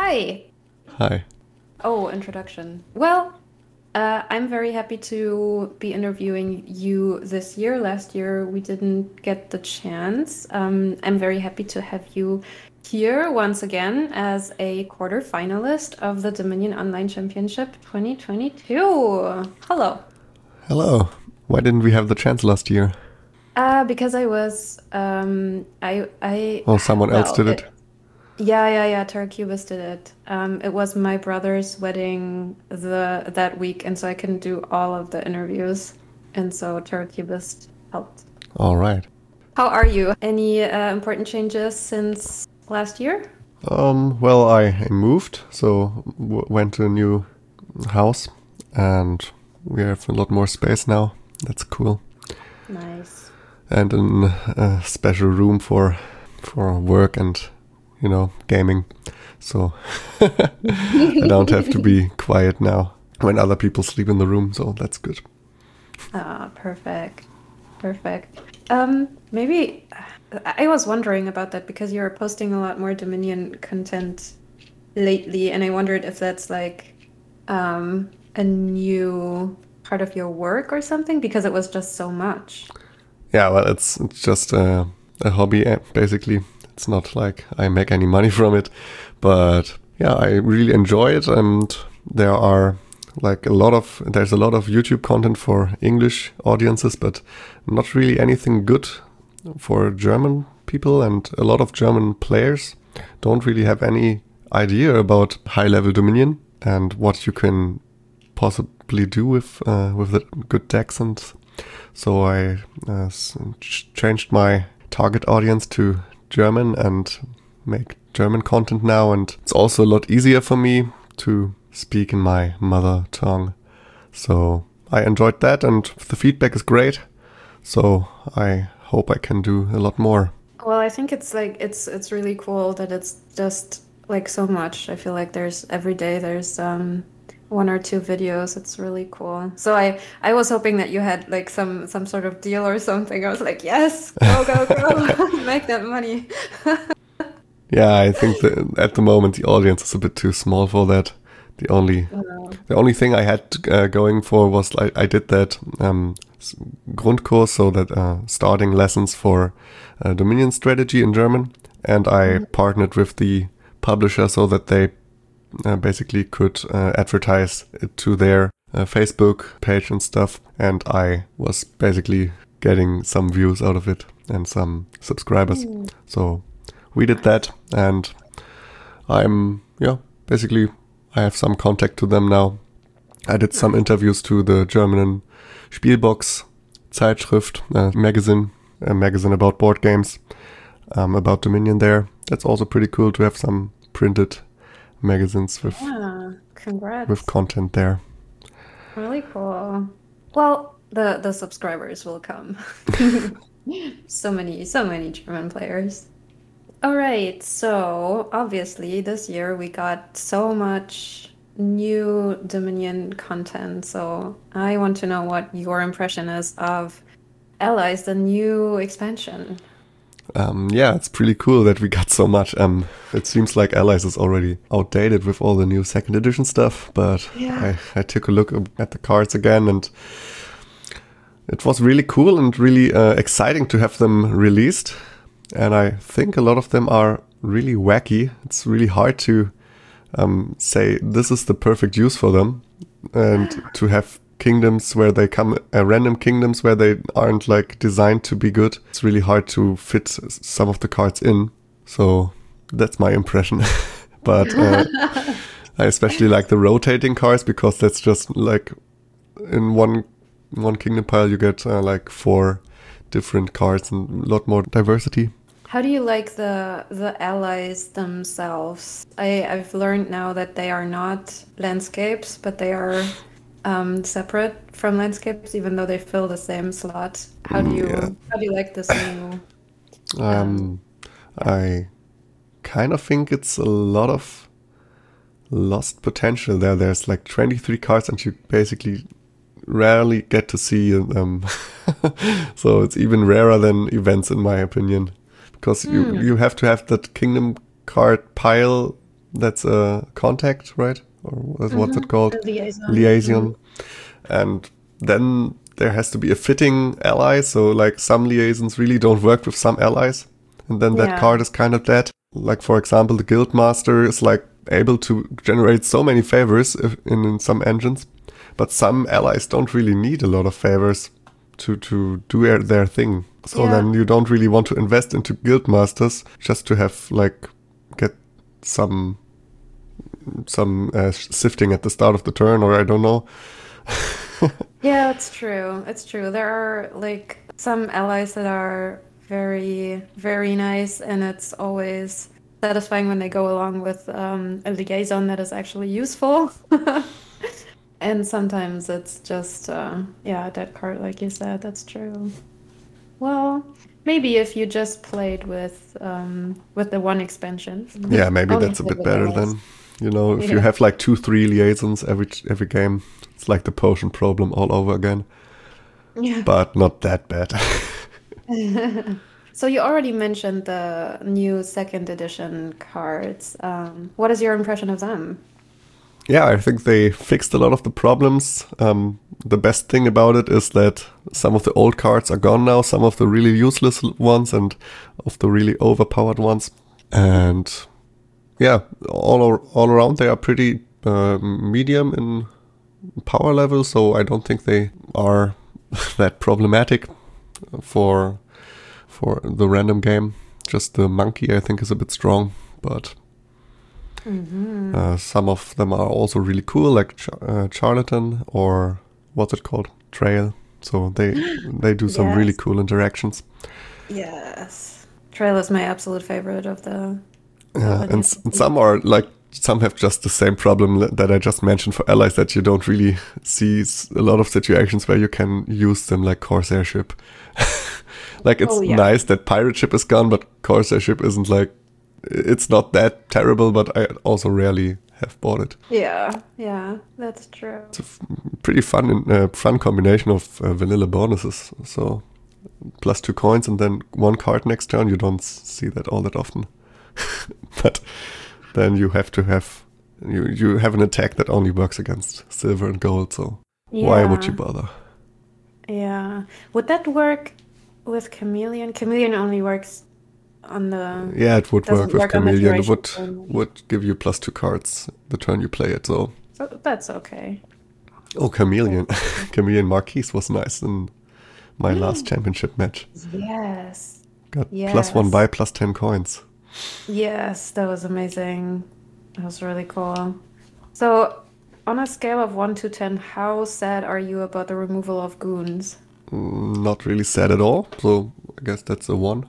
Hi. Hi. Oh, introduction. Well, I'm very happy to be interviewing you this year. Last year we didn't get the chance. I'm very happy to have you here once again as a quarter finalist of the Dominion Online Championship 2022. Hello. Hello. Why didn't we have the chance last year? Because I was Oh, someone else well, did it. yeah. Tarakubis did it. It was my brother's wedding that week, and so I couldn't do all of the interviews, and so Tarakubis helped. All right. How are you? Any important changes since last year? Well, I moved, so went to a new house, and we have a lot more space now. That's cool. Nice. And a special room for work and gaming. So I don't have to be quiet now when other people sleep in the room. So that's good. Ah, perfect. Perfect. Maybe I was wondering about that because you're posting a lot more Dominion content lately, and I wondered if that's like a new part of your work or something because it was just so much. Yeah, well, it's just a hobby, basically. It's not like I make any money from it, but yeah, I really enjoy it, and there are there's a lot of YouTube content for English audiences, but not really anything good for German people, and a lot of German players don't really have any idea about high-level Dominion and what you can possibly do with the good decks. And so I changed my target audience to German and make German content now. And it's also a lot easier for me to speak in my mother tongue. So I enjoyed that, and the feedback is great. So I hope I can do a lot more. Well, I think it's like it's really cool that it's just like so much. I feel like there's every day there's one or two videos. It's really cool. So I was hoping that you had like some sort of deal or something. I was like, yes, go, make that money. Yeah, I think that at the moment the audience is a bit too small for that. The only Wow. the only thing I had going for was I did that Grundkurs, so that starting lessons for Dominion strategy in German, and I partnered with the publisher so that they basically could advertise it to their Facebook page and stuff, and I was basically getting some views out of it and some subscribers. Mm. So we did that, and basically I have some contact to them now. I did some Nice. interviews to the German Spielbox Zeitschrift magazine, a magazine about board games, about Dominion there. That's also pretty cool to have some printed magazines Yeah, with congrats. content there. Really cool. Well, the subscribers will come. So many German players. All right, so obviously this year we got so much new Dominion content. So I want to know what your impression is of Allies, the new expansion. Yeah, it's pretty cool that we got so much. It seems like Allies is already outdated with all the new second edition stuff, but Yeah. I took a look at the cards again, and it was really cool and really exciting to have them released. And I think a lot of them are really wacky. It's really hard to say this is the perfect use for them, and to have kingdoms where they come, random kingdoms where they aren't like designed to be good. It's really hard to fit some of the cards in. So that's my impression. But I especially like the rotating cards, because that's just like in one kingdom pile you get like four different cards and a lot more diversity. How do you like the allies themselves? I've learned now that they are not landscapes, but they are separate from landscapes, even though they fill the same slot. Yeah. How do you like this new Um, yeah. I kind of think it's a lot of lost potential there. There's like 23 cards, and you basically rarely get to see them. So it's even rarer than events, in my opinion, because you Hmm. have to have that kingdom card pile That's a contact, right? Or what's it called? A liaison. Liaison. And then there has to be a fitting ally. So like some liaisons really don't work with some allies. And then that Yeah. card is kind of dead. Like for example, the Guildmaster is like able to generate so many favors in some engines. But some allies don't really need a lot of favors to do their thing. So Yeah. then you don't really want to invest into Guildmasters just to have like get some sifting at the start of the turn, or I don't know. Yeah, it's true. It's true. There are like some allies that are very, very nice, and it's always satisfying when they go along with a liaison that is actually useful. And sometimes it's just, yeah, a dead card, like you said. That's true. Well, maybe if you just played with the one expansion, Yeah, maybe only that's a played bit with better allies. then. You know, if you Yeah. have like 2, 3 liaisons every game, it's like the potion problem all over again. Yeah. But not that bad. So you already mentioned the new second edition cards. What is your impression of them? Yeah, I think they fixed a lot of the problems. The best thing about it is that some of the old cards are gone now, some of the really useless ones and of the really overpowered ones. And yeah, all around they are pretty medium in power level, so I don't think they are that problematic for the random game. Just the monkey, I think, is a bit strong, but some of them are also really cool, like Charlatan or what's it called, Trail. So they do some really Yes. cool interactions. Yes. Trail is my absolute favorite of Yeah, the and new some are like some have just the same problem that I just mentioned for allies, that you don't really see a lot of situations where you can use them, like Corsair ship. Like Oh it's yeah. nice that pirate ship is gone, but Corsair ship isn't like, it's not that terrible. But I also rarely have bought it. Yeah. Yeah. That's true. It's a pretty fun combination of vanilla bonuses. So +2 coins and then 1 card next turn. You don't see that all that often. But then you have to have you have an attack that only works against silver and gold. So why would you Yeah. bother? Yeah. Would that work with Chameleon? Chameleon only works on the Yeah, it would work doesn't with work on the Chameleon. It duration. would give you +2 cards the turn you play it. So So that's okay. Chameleon, That's okay. Chameleon Marquise was nice in my last championship match. Yes. Got +1 Yes. buy, +10 coins. Yes, that was amazing. That was really cool. So, on a scale of 1 to 10, how sad are you about the removal of goons? Not really sad at all. So I guess that's a 1.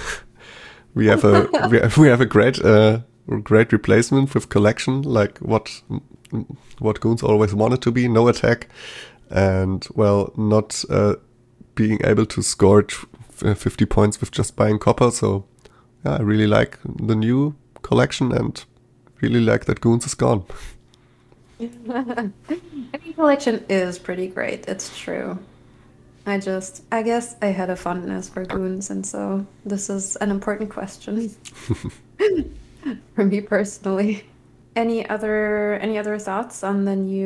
We have a great replacement with collection, like what goons always wanted to be. No attack, and well, not being able to score 50 points with just buying copper. So yeah, I really like the new collection and really like that goons is gone. I mean, collection is pretty great. It's true. I guess I had a fondness for goons, and so this is an important question for me personally. Any other thoughts on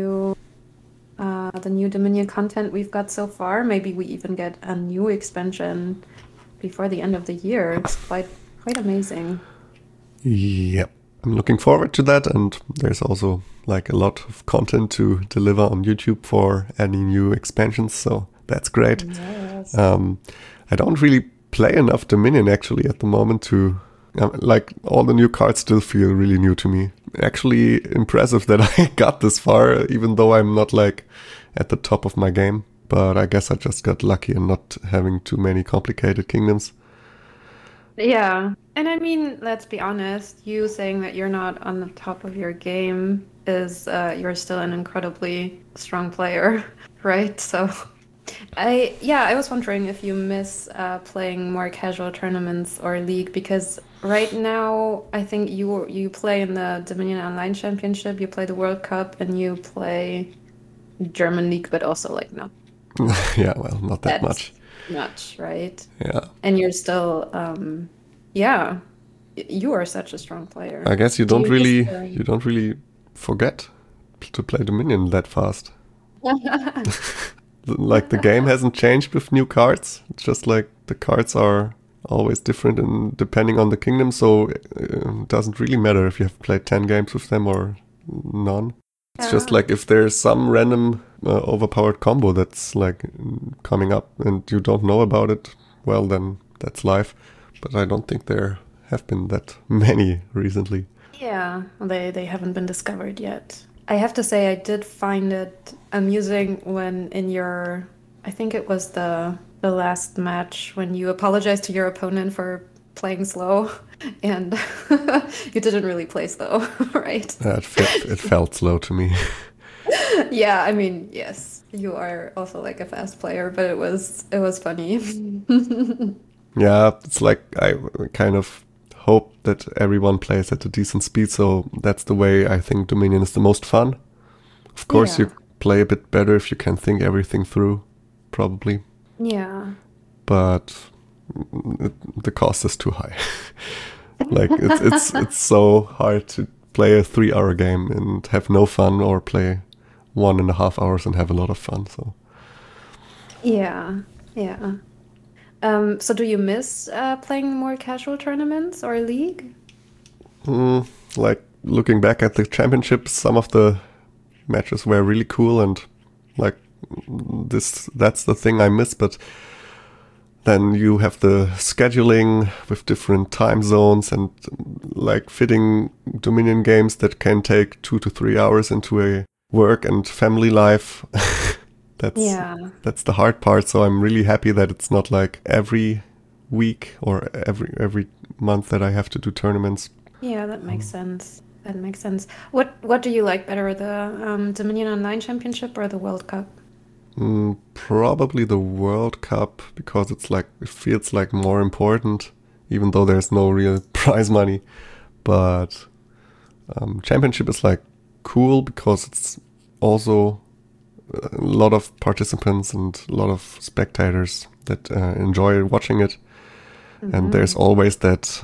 the new Dominion content we've got so far? Maybe we even get a new expansion before the end of the year. It's quite amazing. Yep. I'm looking forward to that, and there's also like a lot of content to deliver on YouTube for any new expansions, so that's great. Yes. I don't really play enough Dominion actually at the moment to like all the new cards still feel really new to me. Actually impressive that I got this far, even though I'm not like at the top of my game. But I guess I just got lucky in not having too many complicated kingdoms. Yeah. And I mean, let's be honest, you saying that you're not on the top of your game is you're still an incredibly strong player, right? So I was wondering if you miss playing more casual tournaments or league because right now I think you play in the Dominion Online Championship, you play the World Cup, and you play German League, but also like not Yeah, well, not that that much. much, right? Yeah. And you're still yeah. you are such a strong player. I guess you Do don't you miss really the... you don't really forget to play Dominion that fast. Like the game hasn't changed with new cards. It's just like the cards are always different and depending on the kingdom, so it doesn't really matter if you have played 10 games with them or none. It's just Yeah. like if there's some random overpowered combo that's like coming up and you don't know about it, well then that's life. But I don't think there have been that many recently. Yeah, they haven't been discovered yet. I have to say I did find it amusing when in your, I think it was the last match when you apologized to your opponent for playing slow and you didn't really play slow, right? It felt slow to me. Yeah, I mean, yes, you are also like a fast player, but it was funny. Yeah, it's like I kind of hope that everyone plays at a decent speed, so that's the way I think Dominion is the most fun. Of course, you Yeah. play a bit better if you can think everything through, probably, Yeah. but the cost is too high. Like it's so hard to play a 3 hour game and have no fun, or play 1.5 hours and have a lot of fun. So Yeah. Yeah. So do you miss playing more casual tournaments or league? like looking back at the championships, some of the matches were really cool, and like that's the thing I miss. But then you have the scheduling with different time zones, and like fitting Dominion games that can take 2 to 3 hours into a work and family life. that's Yeah. that's the hard part. So I'm really happy that it's not like every week or every month that I have to do tournaments. Yeah, that makes sense. That makes sense. What do you like better, the Dominion Online Championship or the World Cup? Probably the World Cup, because it feels like more important, even though there's no real prize money. But championship is like cool because it's also a lot of participants and a lot of spectators that enjoy watching it. And there's always that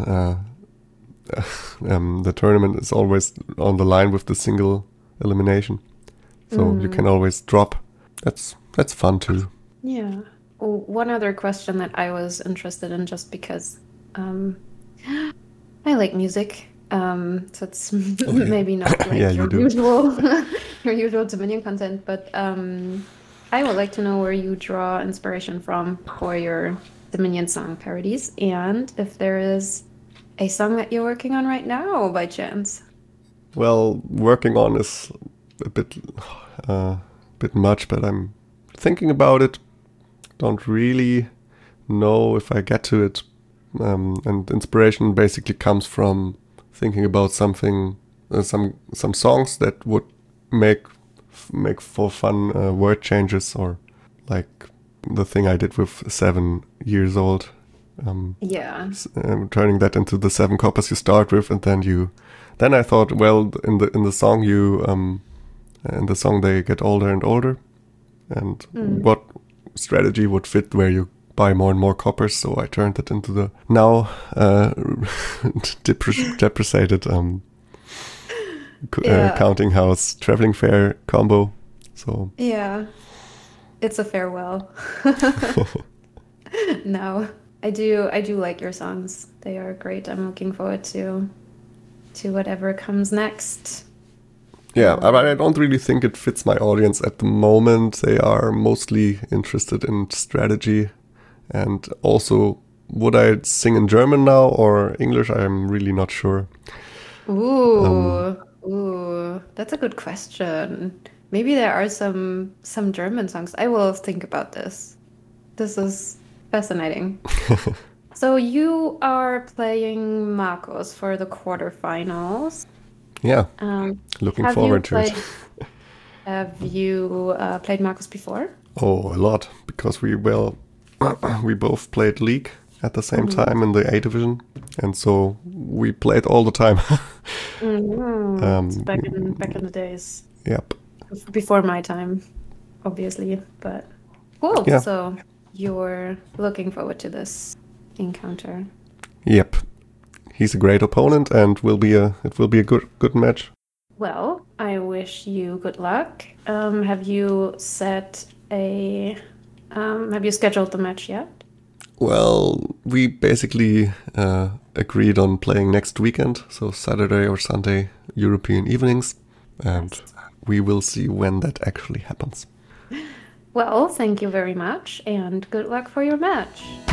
the tournament is always on the line with the single elimination, so you can always drop. That's fun too. Yeah. Oh, one other question that I was interested in, just because um, I like music. So it's maybe not Yeah, like you your do. usual your usual Dominion content, but I would like to know where you draw inspiration from for your Dominion song parodies, and if there is a song that you're working on right now by chance. Well, working on is a bit much, but I'm thinking about it. Don't really know if I get to it. And inspiration basically comes from thinking about something, some songs that would make make for fun word changes, or like the thing I did with 7 years old. Yeah. Turning that into the 7 coppers you start with, and then I thought, well, in the song in the song they get older and older, and what strategy would fit where you buy more and more coppers. So I turned it into the now depreciated Yeah. counting house traveling fair combo. So Yeah. It's a farewell. No, I do like your songs. They are great. I'm looking forward to whatever comes next. yeah, but I don't really think it fits my audience at the moment. They are mostly interested in strategy, and also, would I sing in German now or English? I'm really not sure. Ooh, ooh, that's a good question. Maybe there are some German songs. I will think about this. This is fascinating. So you are playing Marcos for the quarterfinals. Yeah, Um, looking have you forward to it. played have you played Marcos before? Oh, a lot, because we both played League at the same Mm-hmm. time in the A division, and so we played all the time. It's um, back in the days yep, before my time, obviously, but cool. yeah, So you're looking forward to this encounter. yep. he's a great opponent, and it will be a good match. Well, I wish you good luck. Have you scheduled the match yet? Well, we basically agreed on playing next weekend, so Saturday or Sunday European evenings, and we will see when that actually happens. Well, thank you very much, and good luck for your match.